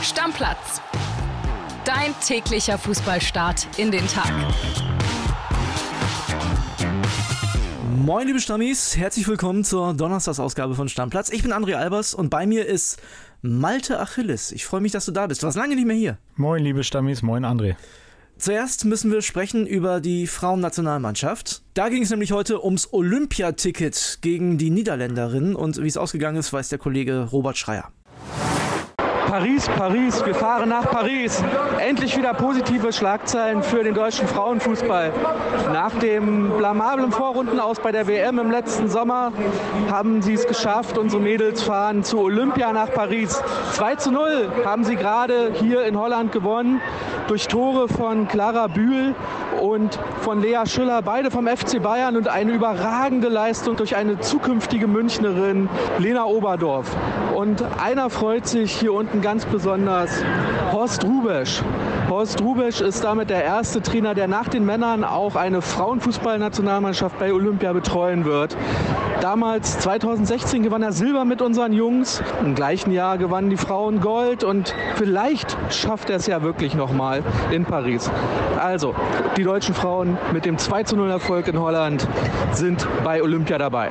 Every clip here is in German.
Stammplatz. Dein täglicher Fußballstart in den Tag. Moin liebe Stammis, herzlich willkommen zur Donnerstagsausgabe von Stammplatz. Ich bin André Albers und bei mir ist Malte Achilles. Ich freue mich, dass du da bist. Du warst lange nicht mehr hier. Moin liebe Stammis, moin André. Zuerst müssen wir sprechen über die Frauennationalmannschaft. Da ging es nämlich heute ums Olympiaticket gegen die Niederländerinnen und wie es ausgegangen ist, weiß der Kollege Robert Schreier. Paris, wir fahren nach Paris. Endlich wieder positive Schlagzeilen für den deutschen Frauenfußball. Nach dem blamablen Vorrundenaus bei der WM im letzten Sommer haben sie es geschafft. Unsere Mädels fahren zu Olympia nach Paris. 2:0 haben sie gerade hier in Holland gewonnen. Durch Tore von Clara Bühl und von Lea Schüller, beide vom FC Bayern, und eine überragende Leistung durch eine zukünftige Münchnerin, Lena Oberdorf. Und einer freut sich hier unten ganz besonders, Horst Hrubesch. Horst Hrubesch ist damit der erste Trainer, der nach den Männern auch eine Frauenfußballnationalmannschaft bei Olympia betreuen wird. Damals, 2016, gewann er Silber mit unseren Jungs. Im gleichen Jahr gewannen die Frauen Gold und vielleicht schafft er es ja wirklich nochmal in Paris. Also, die deutschen Frauen mit dem 2:0 Erfolg in Holland sind bei Olympia dabei.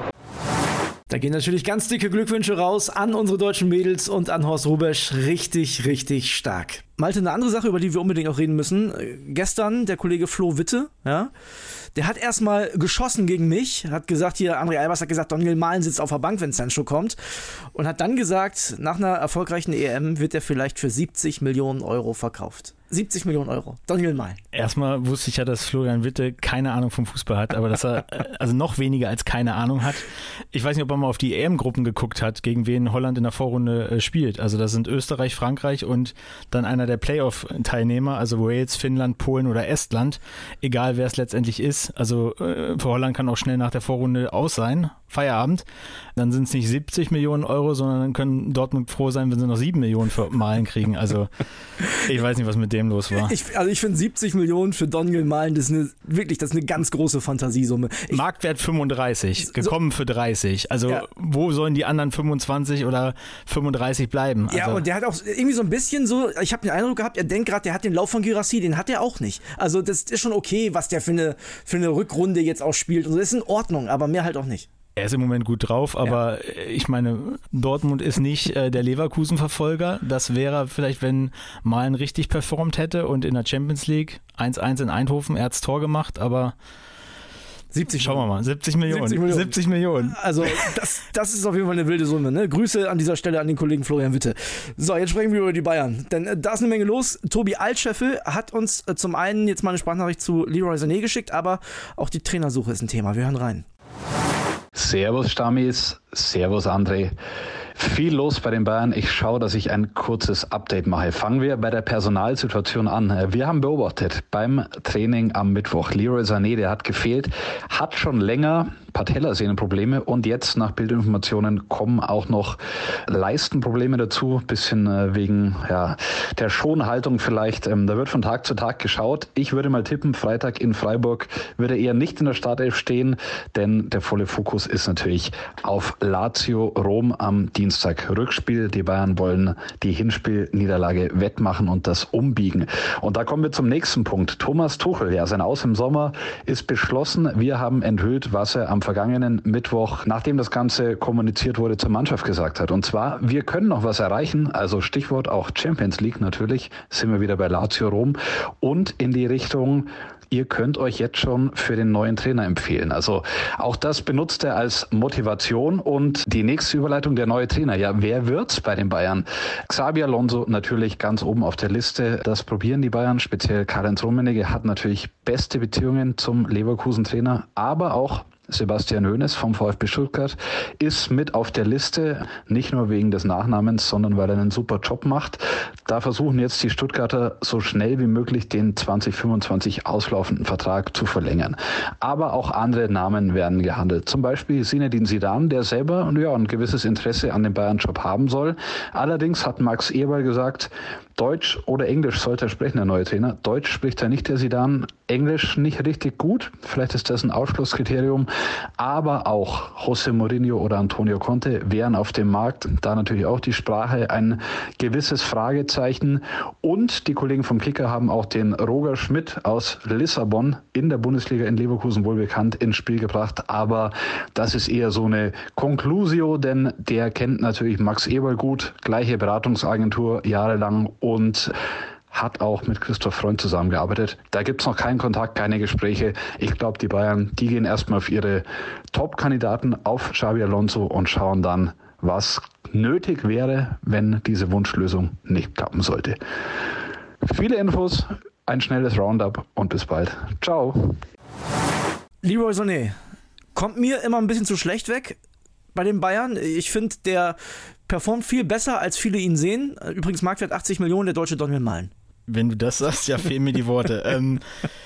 Da gehen natürlich ganz dicke Glückwünsche raus an unsere deutschen Mädels und an Horst Hrubesch. Richtig, richtig stark. Malte, eine andere Sache, über die wir unbedingt auch reden müssen. Gestern der Kollege Flo Witte, ja, der hat erstmal geschossen gegen mich, hat gesagt, hier, André Albers hat gesagt, Daniel Mahlen sitzt auf der Bank, wenn Sancho kommt, und hat dann gesagt, nach einer erfolgreichen EM wird er vielleicht für 70 Millionen Euro verkauft. 70 Millionen Euro. Daniel Mahlen. Erstmal wusste ich ja, dass Florian Witte keine Ahnung vom Fußball hat, aber dass er also noch weniger als keine Ahnung hat. Ich weiß nicht, ob er mal auf die EM-Gruppen geguckt hat, gegen wen Holland in der Vorrunde spielt. Also das sind Österreich, Frankreich und dann einer der Playoff-Teilnehmer, also Wales, Finnland, Polen oder Estland. Egal, wer es letztendlich ist. Also für Holland kann auch schnell nach der Vorrunde aus sein. Feierabend. Dann sind es nicht 70 Millionen Euro, sondern dann können Dortmund froh sein, wenn sie noch 7 Millionen für Mahlen kriegen. Also ich weiß nicht, was mit dem los war. Ich finde 70 Millionen für Daniel Mahlen, das ist eine ganz große Fantasiesumme. Marktwert 35, gekommen für 30. Also ja. Wo sollen die anderen 25 oder 35 bleiben? Also, ja, und der hat auch irgendwie so ein bisschen so, ich habe den Eindruck gehabt, er denkt gerade, der hat den Lauf von Guirassy, den hat er auch nicht. Also das ist schon okay, was der für eine Rückrunde jetzt auch spielt. Und das ist in Ordnung, aber mehr halt auch nicht. Er ist im Moment gut drauf, aber ich meine, Dortmund ist nicht der Leverkusen-Verfolger. Das wäre vielleicht, wenn Mahlen richtig performt hätte und in der Champions League 1:1 in Eindhoven, er hat das Tor gemacht, aber 70 schauen wir mal, 70 Millionen. 70 Millionen. Also das ist auf jeden Fall eine wilde Summe. Ne? Grüße an dieser Stelle an den Kollegen Florian Witte. So, jetzt sprechen wir über die Bayern. Denn da ist eine Menge los. Tobi Altscheffel hat uns zum einen jetzt mal eine Sprachnachricht zu Leroy Sané geschickt, aber auch die Trainersuche ist ein Thema. Wir hören rein. Servus Stammis, servus André. Viel los bei den Bayern. Ich schaue, dass ich ein kurzes Update mache. Fangen wir bei der Personalsituation an. Wir haben beobachtet beim Training am Mittwoch, Leroy Sané, der hat gefehlt, hat schon länger Patellasehnenprobleme und jetzt nach Bildinformationen kommen auch noch Leistenprobleme dazu, bisschen wegen der Schonhaltung vielleicht. Da wird von Tag zu Tag geschaut. Ich würde mal tippen, Freitag in Freiburg würde er eher nicht in der Startelf stehen, denn der volle Fokus ist natürlich auf Lazio Rom am Dienstag. Rückspiel, die Bayern wollen die Hinspielniederlage wettmachen und das umbiegen. Und da kommen wir zum nächsten Punkt. Thomas Tuchel, sein Aus im Sommer ist beschlossen. Wir haben enthüllt, was er am vergangenen Mittwoch, nachdem das Ganze kommuniziert wurde, zur Mannschaft gesagt hat. Und zwar, wir können noch was erreichen, also Stichwort auch Champions League natürlich, sind wir wieder bei Lazio Rom, und in die Richtung, ihr könnt euch jetzt schon für den neuen Trainer empfehlen. Also auch das benutzt er als Motivation. Und die nächste Überleitung, der neue Trainer. Ja, wer wird's bei den Bayern? Xabi Alonso natürlich ganz oben auf der Liste. Das probieren die Bayern, speziell Karl-Heinz Rummenigge hat natürlich beste Beziehungen zum Leverkusen-Trainer, aber auch Sebastian Hoeneß vom VfB Stuttgart ist mit auf der Liste, nicht nur wegen des Nachnamens, sondern weil er einen super Job macht. Da versuchen jetzt die Stuttgarter so schnell wie möglich den 2025 auslaufenden Vertrag zu verlängern. Aber auch andere Namen werden gehandelt. Zum Beispiel Zinedine Zidane, der selber ein gewisses Interesse an dem Bayern-Job haben soll. Allerdings hat Max Eberl gesagt, Deutsch oder Englisch sollte er sprechen, der neue Trainer. Deutsch spricht er nicht, der Zidane. Englisch nicht richtig gut. Vielleicht ist das ein Ausschlusskriterium. Aber auch José Mourinho oder Antonio Conte wären auf dem Markt. Da natürlich auch die Sprache ein gewisses Fragezeichen. Und die Kollegen vom Kicker haben auch den Roger Schmidt aus Lissabon in der Bundesliga in Leverkusen wohl bekannt ins Spiel gebracht. Aber das ist eher so eine Conclusio, denn der kennt natürlich Max Eberl gut, gleiche Beratungsagentur jahrelang und hat auch mit Christoph Freund zusammengearbeitet. Da gibt es noch keinen Kontakt, keine Gespräche. Ich glaube, die Bayern, die gehen erstmal auf ihre Top-Kandidaten, auf Xabi Alonso und schauen dann, was nötig wäre, wenn diese Wunschlösung nicht klappen sollte. Viele Infos, ein schnelles Roundup und bis bald. Ciao. Leroy Sané kommt mir immer ein bisschen zu schlecht weg bei den Bayern. Ich finde, der performt viel besser, als viele ihn sehen. Übrigens Marktwert 80 Millionen, der deutsche Daniel Mahlen. Wenn du das sagst, ja, fehlen mir die Worte.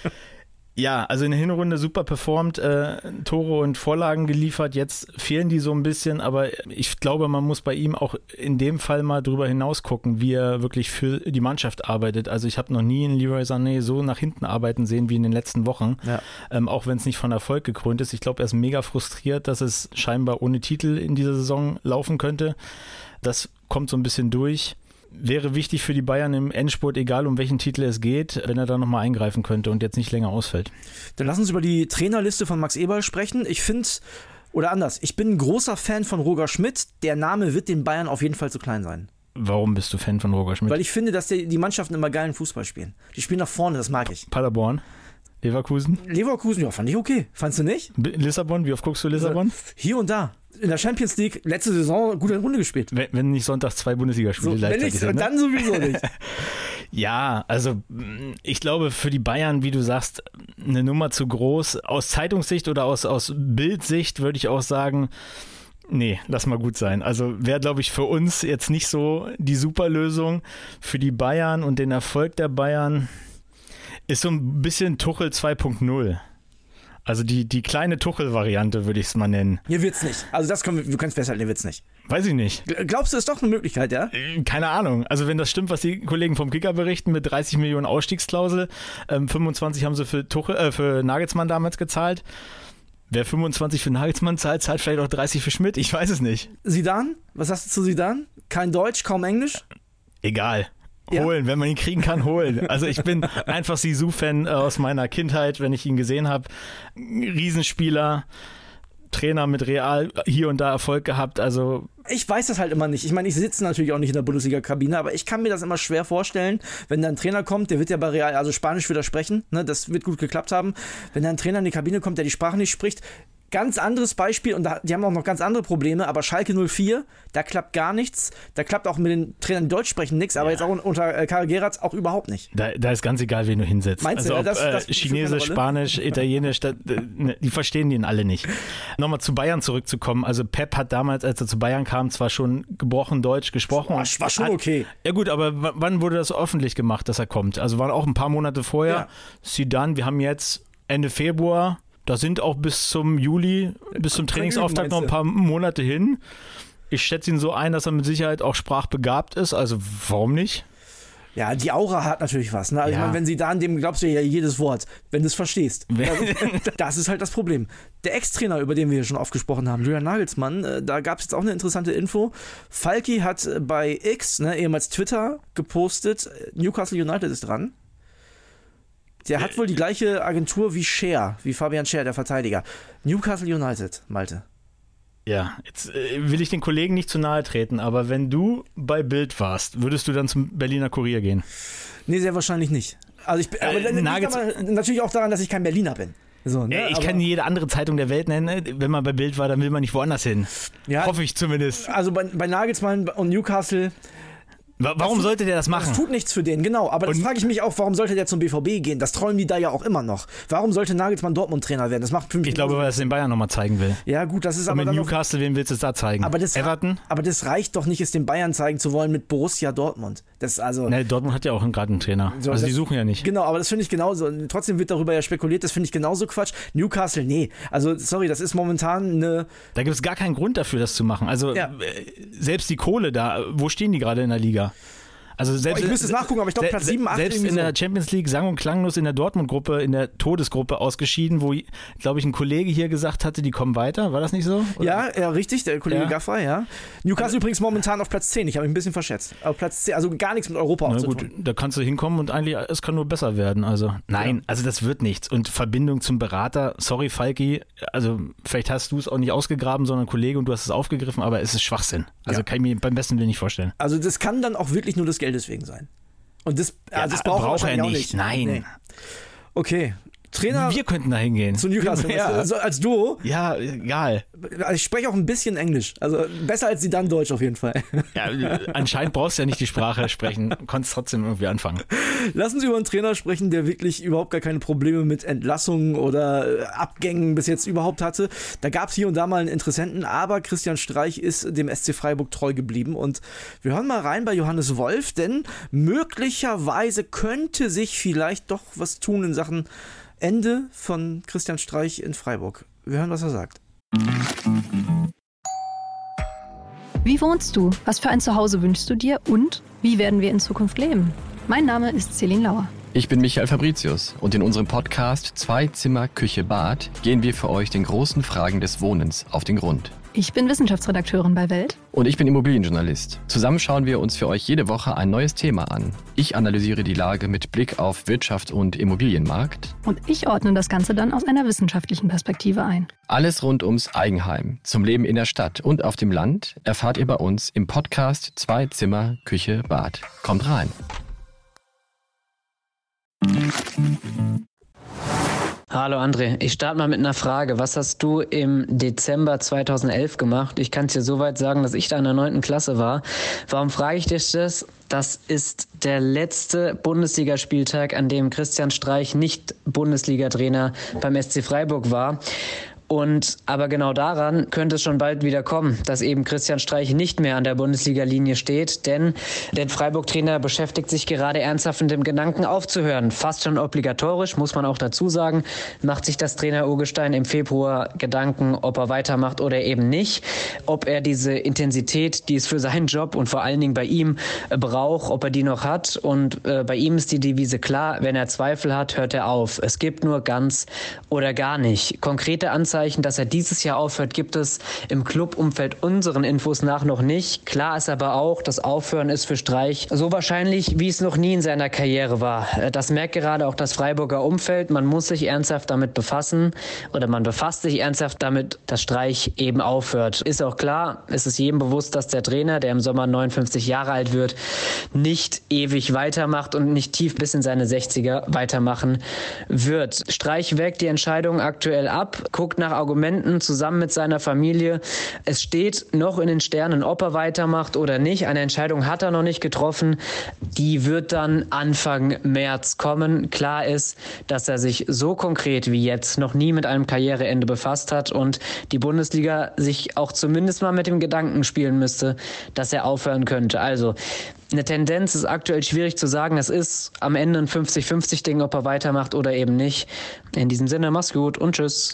Ja, also in der Hinrunde super performt, Tore und Vorlagen geliefert. Jetzt fehlen die so ein bisschen, aber ich glaube, man muss bei ihm auch in dem Fall mal drüber hinaus gucken, wie er wirklich für die Mannschaft arbeitet. Also ich habe noch nie einen Leroy Sané so nach hinten arbeiten sehen wie in den letzten Wochen, ja. Auch wenn es nicht von Erfolg gekrönt ist. Ich glaube, er ist mega frustriert, dass es scheinbar ohne Titel in dieser Saison laufen könnte. Das kommt so ein bisschen durch. Wäre wichtig für die Bayern im Endspurt, egal um welchen Titel es geht, wenn er da nochmal eingreifen könnte und jetzt nicht länger ausfällt. Dann lass uns über die Trainerliste von Max Eberl sprechen. Ich finde, oder anders, ich bin ein großer Fan von Roger Schmidt. Der Name wird den Bayern auf jeden Fall zu klein sein. Warum bist du Fan von Roger Schmidt? Weil ich finde, dass die Mannschaften immer geilen Fußball spielen. Die spielen nach vorne, das mag ich. Paderborn? Leverkusen? Leverkusen, ja, fand ich okay. Fandst du nicht? Lissabon, wie oft guckst du Lissabon? Hier und da. In der Champions League letzte Saison gute Runde gespielt. Wenn nicht sonntags 2 Bundesligaspiele so, gleichzeitig sind. Ne? Dann sowieso nicht. Ja, also ich glaube für die Bayern, wie du sagst, eine Nummer zu groß. Aus Zeitungssicht oder aus Bildsicht würde ich auch sagen, nee, lass mal gut sein. Also wäre, glaube ich, für uns jetzt nicht so die Superlösung. Für die Bayern und den Erfolg der Bayern ist so ein bisschen Tuchel 2.0. Also die kleine Tuchel-Variante würde ich es mal nennen. Hier wird's nicht. Also das können wir können es festhalten, hier wird's nicht. Weiß ich nicht. Glaubst du, ist doch eine Möglichkeit, ja? Keine Ahnung. Also wenn das stimmt, was die Kollegen vom Kicker berichten mit 30 Millionen Ausstiegsklausel, 25 haben sie für Nagelsmann damals gezahlt. Wer 25 für Nagelsmann zahlt, zahlt vielleicht auch 30 für Schmidt. Ich weiß es nicht. Zidane? Was sagst du zu Zidane? Kein Deutsch, kaum Englisch? Egal. Holen, ja. Wenn man ihn kriegen kann, holen. Also ich bin einfach Zizou-Fan aus meiner Kindheit, wenn ich ihn gesehen habe. Riesenspieler, Trainer mit Real, hier und da Erfolg gehabt. Also ich weiß das halt immer nicht. Ich meine, ich sitze natürlich auch nicht in der Bundesliga-Kabine, aber ich kann mir das immer schwer vorstellen, wenn da ein Trainer kommt, der wird ja bei Real, also Spanisch wieder sprechen, ne, das wird gut geklappt haben. Wenn da ein Trainer in die Kabine kommt, der die Sprache nicht spricht, ganz anderes Beispiel und die haben auch noch ganz andere Probleme, aber Schalke 04, da klappt gar nichts. Da klappt auch mit den Trainern, die Deutsch sprechen, nichts, aber jetzt auch unter Karl Geratz auch überhaupt nicht. Da ist ganz egal, wen du hinsetzt. Meinst also du, das Chinesisch, Spanisch, Italienisch, die verstehen den alle nicht. Nochmal zu Bayern zurückzukommen, also Pep hat damals, als er zu Bayern kam, zwar schon gebrochen Deutsch gesprochen. War schon okay. Ja gut, aber wann wurde das öffentlich gemacht, dass er kommt? Also waren auch ein paar Monate vorher. Ja. Zidane, wir haben jetzt Ende Februar. Da sind auch bis zum Juli, bis zum Trainingsauftakt noch ein paar Monate hin. Ich schätze ihn so ein, dass er mit Sicherheit auch sprachbegabt ist. Also warum nicht? Ja, die Aura hat natürlich was. Ne? Also ja. Ich meine, wenn sie da an dem glaubst du ja jedes Wort, wenn du es verstehst. Das ist halt das Problem. Der Ex-Trainer, über den wir schon oft gesprochen haben, Julian Nagelsmann, da gab es jetzt auch eine interessante Info. Falki hat bei X, ehemals Twitter, gepostet, Newcastle United ist dran. Der hat wohl die gleiche Agentur wie Fabian Scher, der Verteidiger. Newcastle United, Malte. Ja, jetzt will ich den Kollegen nicht zu nahe treten, aber wenn du bei Bild warst, würdest du dann zum Berliner Kurier gehen? Nee, sehr wahrscheinlich nicht. Also natürlich auch daran, dass ich kein Berliner bin. So, ne? Ich kann jede andere Zeitung der Welt nennen. Wenn man bei Bild war, dann will man nicht woanders hin. Ja, hoffe ich zumindest. Also bei Nagelsmann und Newcastle... Warum sollte der das machen? Das tut nichts für den, genau. Aber das frage ich mich auch, warum sollte der zum BVB gehen? Das träumen die da ja auch immer noch. Warum sollte Nagelsmann Dortmund-Trainer werden? Das macht für mich. Ich glaube, weil er es den Bayern nochmal zeigen will. Ja, gut, das ist aber. Und mit Newcastle, wem willst du es da zeigen? Everton? Aber das reicht doch nicht, es den Bayern zeigen zu wollen mit Borussia Dortmund. Das also. Ne, Dortmund hat ja auch gerade einen Trainer. So, also die suchen ja nicht. Genau, aber das finde ich genauso. Trotzdem wird darüber ja spekuliert, das finde ich genauso Quatsch. Newcastle, nee. Also, sorry, das ist momentan eine. Da gibt es gar keinen Grund dafür, das zu machen. Also, selbst die Kohle da, wo stehen die gerade in der Liga? Also selbst, ich müsste es nachgucken, aber ich glaube Platz 7, 8. Selbst in der Champions League sang- und klanglos in der Dortmund-Gruppe, in der Todesgruppe ausgeschieden, wo, glaube ich, ein Kollege hier gesagt hatte, die kommen weiter. War das nicht so? Oder? Ja, richtig, der Kollege Gaffrey, ja. Newcastle übrigens momentan auf Platz 10. Ich habe mich ein bisschen verschätzt. Auf Platz 10, also gar nichts mit Europa auch zu tun. Da kannst du hinkommen und eigentlich, es kann nur besser werden. Also nein, also das wird nichts. Und Verbindung zum Berater, sorry Falki, also vielleicht hast du es auch nicht ausgegraben, sondern ein Kollege und du hast es aufgegriffen, aber es ist Schwachsinn. Also kann ich mir beim besten Willen nicht vorstellen. Also das kann dann auch wirklich nur des Geldes wegen sein. Und das braucht er nicht. Nein. Nee. Okay. Trainer. Wir könnten da hingehen. Zu Newcastle. Ja. Also als Duo. Ja, egal. Ich spreche auch ein bisschen Englisch. Also besser als Zidane Deutsch auf jeden Fall. Ja, anscheinend brauchst du ja nicht die Sprache sprechen. Konntest trotzdem irgendwie anfangen. Lassen Sie über einen Trainer sprechen, der wirklich überhaupt gar keine Probleme mit Entlassungen oder Abgängen bis jetzt überhaupt hatte. Da gab es hier und da mal einen Interessenten, aber Christian Streich ist dem SC Freiburg treu geblieben. Und wir hören mal rein bei Johannes Wolf, denn möglicherweise könnte sich vielleicht doch was tun in Sachen Ende von Christian Streich in Freiburg. Wir hören, was er sagt. Wie wohnst du? Was für ein Zuhause wünschst du dir? Und wie werden wir in Zukunft leben? Mein Name ist Celine Lauer. Ich bin Michael Fabricius und in unserem Podcast 2 Zimmer, Küche, Bad gehen wir für euch den großen Fragen des Wohnens auf den Grund. Ich bin Wissenschaftsredakteurin bei Welt. Und ich bin Immobilienjournalist. Zusammen schauen wir uns für euch jede Woche ein neues Thema an. Ich analysiere die Lage mit Blick auf Wirtschaft und Immobilienmarkt. Und ich ordne das Ganze dann aus einer wissenschaftlichen Perspektive ein. Alles rund ums Eigenheim, zum Leben in der Stadt und auf dem Land erfahrt ihr bei uns im Podcast 2 Zimmer, Küche, Bad. Kommt rein. Hallo André, ich starte mal mit einer Frage. Was hast du im Dezember 2011 gemacht? Ich kann es dir soweit sagen, dass ich da in der 9. Klasse war. Warum frage ich dich das? Das ist der letzte Bundesligaspieltag, an dem Christian Streich nicht Bundesliga-Trainer beim SC Freiburg war. Aber genau daran könnte es schon bald wieder kommen, dass eben Christian Streich nicht mehr an der Bundesliga-Linie steht, denn der Freiburg-Trainer beschäftigt sich gerade ernsthaft mit dem Gedanken aufzuhören. Fast schon obligatorisch, muss man auch dazu sagen, macht sich das Trainer Urgestein im Februar Gedanken, ob er weitermacht oder eben nicht, ob er diese Intensität, die es für seinen Job und vor allen Dingen bei ihm braucht, ob er die noch hat. Und bei ihm ist die Devise klar, wenn er Zweifel hat, hört er auf. Es gibt nur ganz oder gar nicht. Konkrete Anzeichen, dass er dieses Jahr aufhört, gibt es im Clubumfeld unseren Infos nach noch nicht. Klar ist aber auch, das Aufhören ist für Streich so wahrscheinlich, wie es noch nie in seiner Karriere war. Das merkt gerade auch das Freiburger Umfeld. Man muss sich ernsthaft damit befassen oder man befasst sich ernsthaft damit, dass Streich eben aufhört. Ist auch klar, es ist jedem bewusst, dass der Trainer, der im Sommer 59 Jahre alt wird, nicht ewig weitermacht und nicht tief bis in seine 60er weitermachen wird. Streich wägt die Entscheidung aktuell ab, guckt nach Argumenten zusammen mit seiner Familie. Es steht noch in den Sternen, ob er weitermacht oder nicht. Eine Entscheidung hat er noch nicht getroffen. Die wird dann Anfang März kommen. Klar ist, dass er sich so konkret wie jetzt noch nie mit einem Karriereende befasst hat und die Bundesliga sich auch zumindest mal mit dem Gedanken spielen müsste, dass er aufhören könnte. Also eine Tendenz ist aktuell schwierig zu sagen. Es ist am Ende ein 50-50-Ding, ob er weitermacht oder eben nicht. In diesem Sinne, mach's gut und tschüss.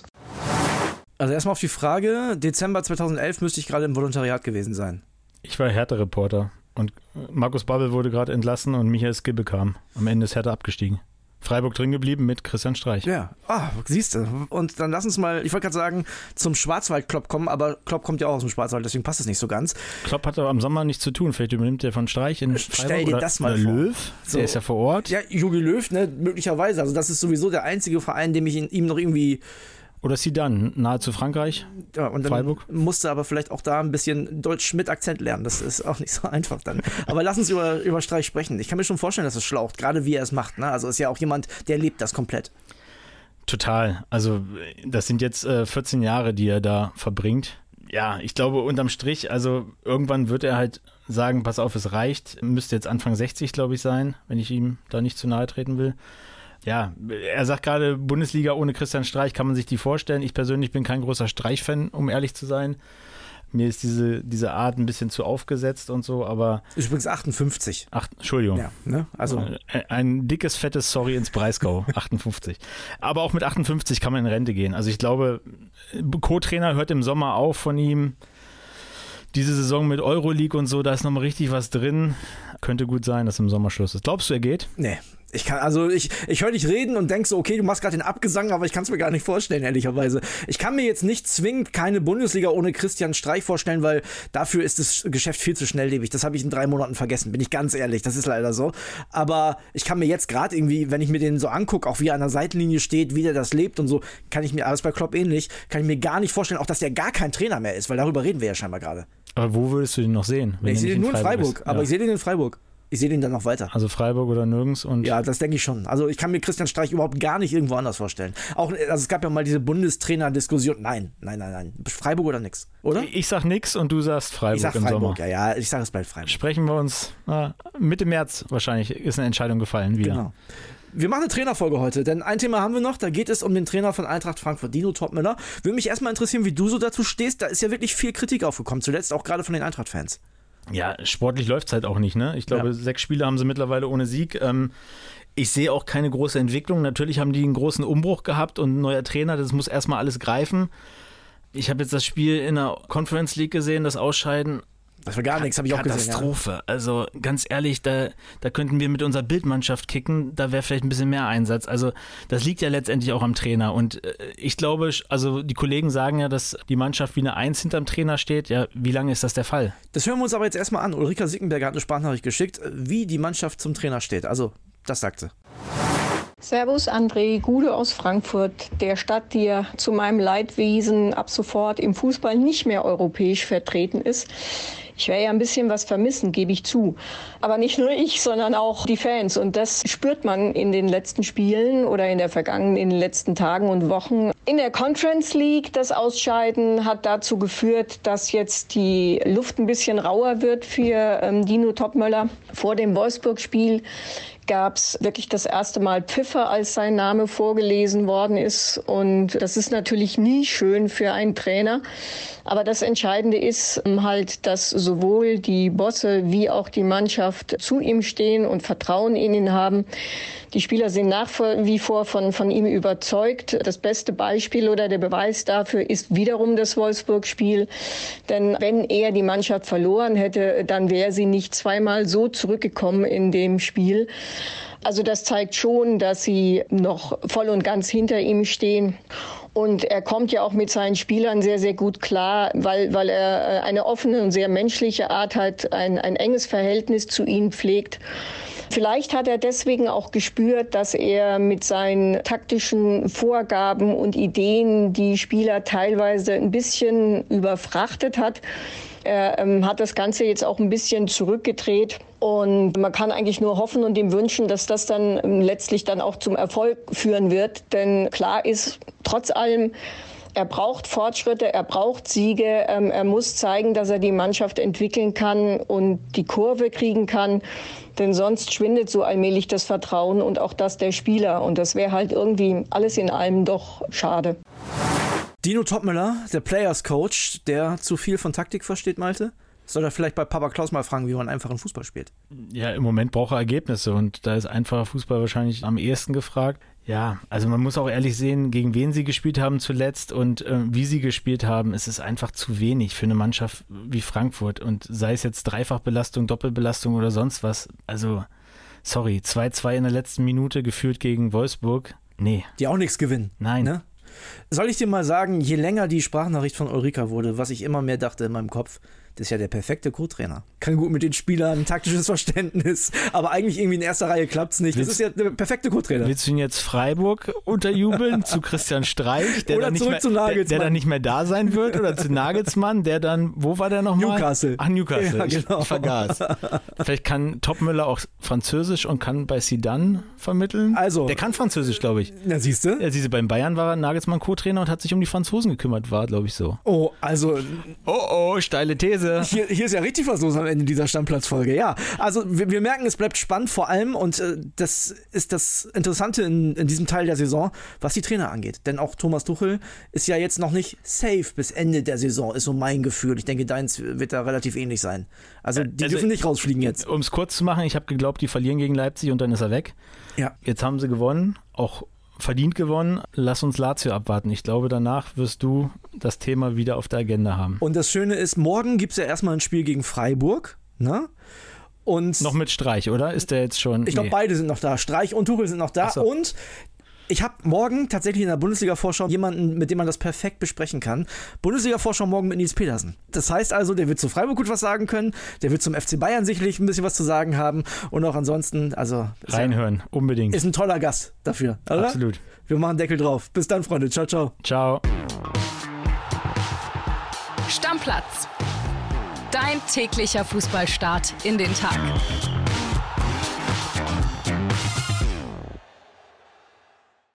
Also erstmal auf die Frage, Dezember 2011 müsste ich gerade im Volontariat gewesen sein. Ich war Hertha-Reporter und Markus Babbel wurde gerade entlassen und Michael Skibbe kam. Am Ende ist Hertha abgestiegen. Freiburg drin geblieben mit Christian Streich. Ja, siehst du. Und dann lass uns mal, ich wollte gerade sagen, zum Schwarzwald-Klopp kommen, aber Klopp kommt ja auch aus dem Schwarzwald, deswegen passt es nicht so ganz. Klopp hat aber am Sommer nichts zu tun. Vielleicht übernimmt der von Streich in Freiburg. Stell dir das mal vor. Löw, so. Der ist ja vor Ort. Ja, Jogi Löw, ne, möglicherweise. Also das ist sowieso der einzige Verein, dem ich ihm noch irgendwie... Oder Zidane, nahezu Frankreich, ja, und dann Freiburg. Musste aber vielleicht auch da ein bisschen Deutsch mit Akzent lernen. Das ist auch nicht so einfach dann. Aber lass uns über Streich sprechen. Ich kann mir schon vorstellen, dass es schlaucht, gerade wie er es macht. Ne? Also ist ja auch jemand, der lebt das komplett. Total. Also das sind jetzt 14 Jahre, die er da verbringt. Ja, ich glaube unterm Strich, also irgendwann wird er halt sagen, pass auf, es reicht. Müsste jetzt Anfang 60, glaube ich, sein, wenn ich ihm da nicht zu nahe treten will. Ja, er sagt gerade, Bundesliga ohne Christian Streich, kann man sich die vorstellen? Ich persönlich bin kein großer Streich-Fan, um ehrlich zu sein. Mir ist diese Art ein bisschen zu aufgesetzt und so, aber... Ist übrigens 58. Entschuldigung. Ja, ne? Also ein dickes, fettes Sorry ins Breisgau, 58. Aber auch mit 58 kann man in Rente gehen. Also ich glaube, Co-Trainer hört im Sommer auf von ihm. diese Saison mit Euroleague und so, da ist nochmal richtig was drin. Könnte gut sein, dass im Sommer Schluss ist. Glaubst du, er geht? Nee. Ich höre dich reden und denk so, okay, du machst gerade den Abgesang, aber ich kann es mir gar nicht vorstellen, ehrlicherweise. Ich kann mir jetzt nicht zwingend keine Bundesliga ohne Christian Streich vorstellen, weil dafür ist das Geschäft viel zu schnelllebig. Das habe ich in 3 Monaten vergessen, bin ich ganz ehrlich. Das ist leider so. Aber ich kann mir jetzt gerade irgendwie, wenn ich mir den so angucke, auch wie er an der Seitenlinie steht, wie der das lebt und so, kann ich mir, alles bei Klopp ähnlich, kann ich mir gar nicht vorstellen, auch dass der gar kein Trainer mehr ist, weil darüber reden wir ja scheinbar gerade. Aber wo würdest du den noch sehen? Ich sehe den nur in Freiburg, aber ich sehe den in Freiburg. Ich sehe den dann noch weiter. Also Freiburg oder nirgends? Und ja, das denke ich schon. Also ich kann mir Christian Streich überhaupt gar nicht irgendwo anders vorstellen. Also es gab ja mal diese Bundestrainer-Diskussion. Nein. Freiburg oder nix, oder? Ich sag nix und du sagst Freiburg, ich sag im Freiburg, Sommer. Ja, ich sage es bald Freiburg. Sprechen wir uns Mitte März wahrscheinlich, ist eine Entscheidung gefallen wieder. Genau. Wir machen eine Trainerfolge heute, denn ein Thema haben wir noch, da geht es um den Trainer von Eintracht Frankfurt, Dino Topmöller. Würde mich erstmal interessieren, wie du so dazu stehst. Da ist ja wirklich viel Kritik aufgekommen, zuletzt auch gerade von den Eintracht-Fans. Ja, sportlich läuft es halt auch nicht, ne? Ich glaube, 6 Spiele haben sie mittlerweile ohne Sieg. Ich sehe auch keine große Entwicklung. Natürlich haben die einen großen Umbruch gehabt und ein neuer Trainer, das muss erstmal alles greifen. Ich habe jetzt das Spiel in der Conference League gesehen, das Ausscheiden. Das war gar nichts, habe ich auch gesehen. Katastrophe. Ja. Also ganz ehrlich, da könnten wir mit unserer Bildmannschaft kicken, da wäre vielleicht ein bisschen mehr Einsatz. Also das liegt ja letztendlich auch am Trainer. Und ich glaube, also die Kollegen sagen ja, dass die Mannschaft wie eine 1 hinterm Trainer steht. Ja, wie lange ist das der Fall? Das hören wir uns aber jetzt erstmal an. Ulrika Sickenberger hat eine Sprachnachricht geschickt, wie die Mannschaft zum Trainer steht. Also, das sagt sie. Servus André, Gude aus Frankfurt, der Stadt, die ja zu meinem Leidwesen ab sofort im Fußball nicht mehr europäisch vertreten ist. Ich werde ja ein bisschen was vermissen, gebe ich zu. Aber nicht nur ich, sondern auch die Fans. Und das spürt man in den letzten Spielen oder in den letzten Tagen und Wochen. In der Conference League, das Ausscheiden hat dazu geführt, dass jetzt die Luft ein bisschen rauer wird für Dino Topmöller. Vor dem Wolfsburg-Spiel gab es wirklich das erste Mal Pfiffer, als sein Name vorgelesen worden ist. Und das ist natürlich nie schön für einen Trainer. Aber das Entscheidende ist halt, dass sowohl die Bosse wie auch die Mannschaft zu ihm stehen und Vertrauen in ihn haben. Die Spieler sind nach wie vor von ihm überzeugt. Das beste Beispiel oder der Beweis dafür ist wiederum das Wolfsburg-Spiel. Denn wenn er die Mannschaft verloren hätte, dann wäre sie nicht zweimal so zurückgekommen in dem Spiel. Also das zeigt schon, dass sie noch voll und ganz hinter ihm stehen. Und er kommt ja auch mit seinen Spielern sehr, sehr gut klar, weil er eine offene und sehr menschliche Art hat, ein enges Verhältnis zu ihnen pflegt. Vielleicht hat er deswegen auch gespürt, dass er mit seinen taktischen Vorgaben und Ideen die Spieler teilweise ein bisschen überfrachtet hat. Er hat das Ganze jetzt auch ein bisschen zurückgedreht und man kann eigentlich nur hoffen und ihm wünschen, dass das dann letztlich dann auch zum Erfolg führen wird. Denn klar ist, trotz allem, er braucht Fortschritte, er braucht Siege, er muss zeigen, dass er die Mannschaft entwickeln kann und die Kurve kriegen kann. Denn sonst schwindet so allmählich das Vertrauen und auch das der Spieler. Und das wäre halt irgendwie alles in allem doch schade. Dino Topmöller, der Players Coach, der zu viel von Taktik versteht, Malte? Soll er vielleicht bei Papa Klaus mal fragen, wie man einfachen Fußball spielt? Ja, im Moment braucht er Ergebnisse und da ist einfacher Fußball wahrscheinlich am ehesten gefragt. Ja, also man muss auch ehrlich sehen, gegen wen sie gespielt haben zuletzt und wie sie gespielt haben, es ist einfach zu wenig für eine Mannschaft wie Frankfurt und sei es jetzt Dreifachbelastung, Doppelbelastung oder sonst was. Also, sorry, 2-2 in der letzten Minute geführt gegen Wolfsburg. Nee. Die auch nichts gewinnen. Nein. Ne? Soll ich dir mal sagen, je länger die Sprachnachricht von Ulrika wurde, was ich immer mehr dachte in meinem Kopf, das ist ja der perfekte Co-Trainer. Kann gut mit den Spielern, taktisches Verständnis, aber eigentlich irgendwie in erster Reihe klappt's nicht. Das ist ja der perfekte Co-Trainer. Willst du ihn jetzt Freiburg unterjubeln zu Christian Streich, der, oder dann, zurück nicht zu mehr, der dann nicht mehr da sein wird, oder zu Nagelsmann, der dann, wo war der nochmal? Newcastle. Ach, Newcastle, ja, genau. Ich vergaß. Vielleicht kann Topmöller auch Französisch und kann bei Zidane vermitteln. Also, der kann Französisch, glaube ich. Na, siehst du? Ja, siehst du, beim Bayern war er Nagelsmann Co-Trainer und hat sich um die Franzosen gekümmert, war, glaube ich, so. Oh, also... Oh, steile These. Hier ist ja richtig was los am Ende dieser Stammplatzfolge. Ja, also wir merken, es bleibt spannend vor allem und das ist das Interessante in diesem Teil der Saison, was die Trainer angeht. Denn auch Thomas Tuchel ist ja jetzt noch nicht safe bis Ende der Saison, ist so mein Gefühl. Ich denke, deins wird da relativ ähnlich sein. Also die dürfen nicht rausfliegen jetzt. Um es kurz zu machen, ich habe geglaubt, die verlieren gegen Leipzig und dann ist er weg. Ja. Jetzt haben sie gewonnen, auch verdient gewonnen. Lass uns Lazio abwarten. Ich glaube, danach wirst du das Thema wieder auf der Agenda haben. Und das Schöne ist, morgen gibt es ja erstmal ein Spiel gegen Freiburg, ne? Und noch mit Streich, oder? Ist der jetzt schon? Ich glaube, beide sind noch da. Streich und Tuchel sind noch da. So. Und ich habe morgen tatsächlich in der Bundesliga-Vorschau jemanden, mit dem man das perfekt besprechen kann. Bundesliga-Vorschau morgen mit Nils Petersen. Das heißt also, der wird zu Freiburg gut was sagen können, der wird zum FC Bayern sicherlich ein bisschen was zu sagen haben und auch ansonsten, also... Reinhören, unbedingt. Ist ein toller Gast dafür, oder? Absolut. Wir machen Deckel drauf. Bis dann, Freunde. Ciao, ciao. Ciao. Stammplatz. Dein täglicher Fußballstart in den Tag.